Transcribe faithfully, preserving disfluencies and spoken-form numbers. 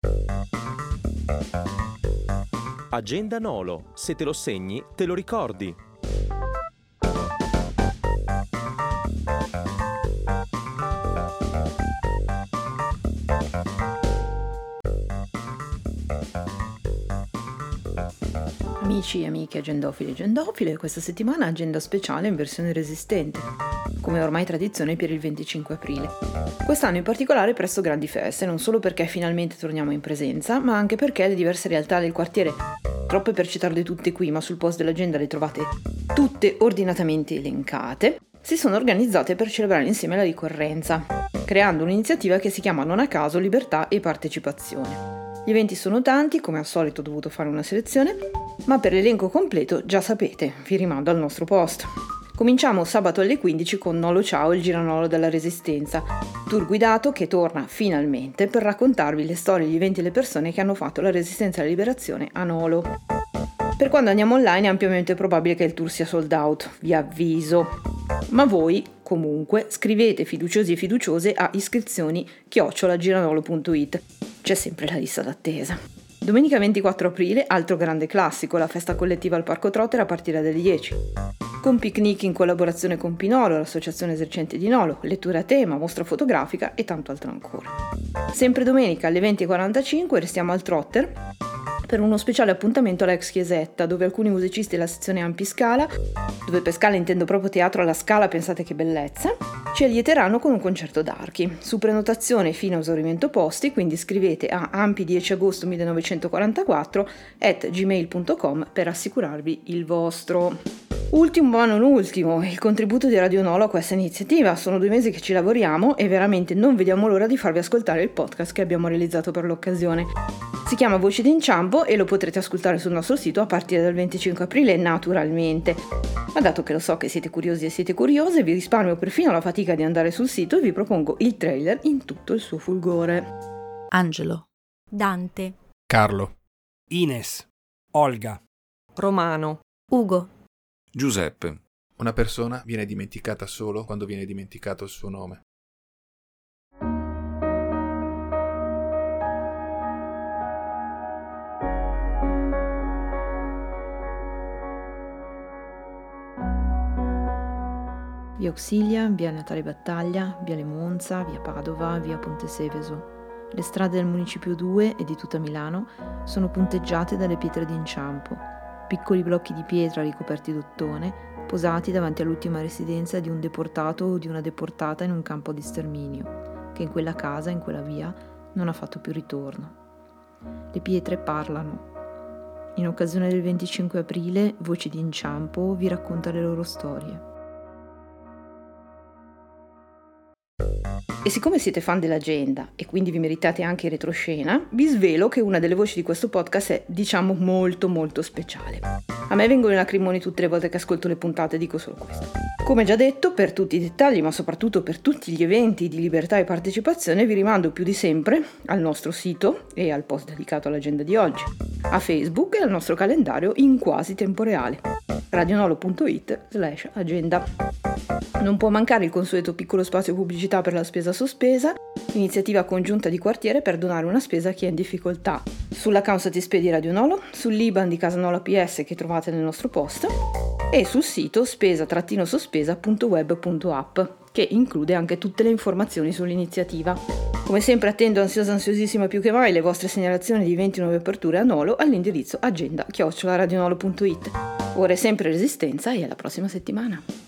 Agenda Nolo, se te lo segni, te lo ricordi. Amici e amiche agendofili e agendofile, questa settimana agenda speciale in versione resistente, come ormai tradizione per il venticinque aprile. Quest'anno in particolare presto grandi feste, non solo perché finalmente torniamo in presenza, ma anche perché le diverse realtà del quartiere, troppe per citarle tutte qui, ma sul post dell'agenda le trovate tutte ordinatamente elencate, si sono organizzate per celebrare insieme la ricorrenza, creando un'iniziativa che si chiama non a caso Libertà e Partecipazione. Gli eventi sono tanti, come al solito ho dovuto fare una selezione, ma per l'elenco completo già sapete, vi rimando al nostro post. Cominciamo sabato alle quindici con Nolo Ciao, il giranolo della Resistenza, tour guidato che torna finalmente per raccontarvi le storie, gli eventi e le persone che hanno fatto la Resistenza e la Liberazione a Nolo. Per quando andiamo online è ampiamente probabile che il tour sia sold out, vi avviso. Ma voi, comunque, scrivete fiduciosi e fiduciose a iscrizioni chiocciola giranolo punto it. C'è sempre la lista d'attesa. Domenica ventiquattro aprile, altro grande classico, la festa collettiva al Parco Trotter a partire dalle dieci. Con picnic in collaborazione con Pinolo, l'associazione esercente di Nolo, letture a tema, mostra fotografica e tanto altro ancora. Sempre domenica alle venti e quarantacinque restiamo al Trotter per uno speciale appuntamento alla ex chiesetta, dove alcuni musicisti della sezione Ampi Scala, dove per Scala intendo proprio teatro alla Scala, pensate che bellezza, ci allieteranno con un concerto d'archi. Su prenotazione fino a esaurimento posti, quindi scrivete a ampi dieci agosto millenovecentoquarantaquattro at gmail punto com per assicurarvi il vostro. Ultimo ma non ultimo, il contributo di Radio Nolo a questa iniziativa. Sono due mesi che ci lavoriamo e veramente non vediamo l'ora di farvi ascoltare il podcast che abbiamo realizzato per l'occasione. Si chiama Voci d'Inciampo e lo potrete ascoltare sul nostro sito a partire dal venticinque aprile, naturalmente. Ma dato che lo so che siete curiosi e siete curiose, vi risparmio perfino la fatica di andare sul sito e vi propongo il trailer in tutto il suo fulgore. Angelo, Dante, Carlo, Ines, Olga, Romano, Ugo, Giuseppe. Una persona viene dimenticata solo quando viene dimenticato il suo nome. Via Auxilia, via Natale Battaglia, via Le Monza, via Padova, via Ponte Seveso. Le strade del Municipio due e di tutta Milano sono punteggiate dalle pietre d'inciampo, piccoli blocchi di pietra ricoperti d'ottone, posati davanti all'ultima residenza di un deportato o di una deportata in un campo di sterminio, che in quella casa, in quella via, non ha fatto più ritorno. Le pietre parlano. In occasione del venticinque aprile, Voci d'Inciampo vi racconta le loro storie. E siccome siete fan dell'agenda e quindi vi meritate anche il retroscena, vi svelo che una delle voci di questo podcast è, diciamo, molto molto speciale. A me vengono i lacrimoni tutte le volte che ascolto le puntate e dico solo questo. Come già detto, per tutti i dettagli, ma soprattutto per tutti gli eventi di libertà e partecipazione, vi rimando più di sempre al nostro sito e al post dedicato all'agenda di oggi, a Facebook e al nostro calendario in quasi tempo reale, radionolo punto it slash agenda. Non può mancare il consueto piccolo spazio pubblicità per la spesa sospesa, iniziativa congiunta di quartiere per donare una spesa a chi è in difficoltà. Sull'account Satispedi Radio Nolo, sull'I B A N di Casa Nola P S che trovate nel nostro post e sul sito spesa-sospesa punto web punto app che include anche tutte le informazioni sull'iniziativa. Come sempre attendo ansiosa ansiosissima più che mai le vostre segnalazioni di eventi e nuove aperture a Nolo all'indirizzo agenda chiocciola radionolo punto it. Ora è sempre Resistenza e alla prossima settimana.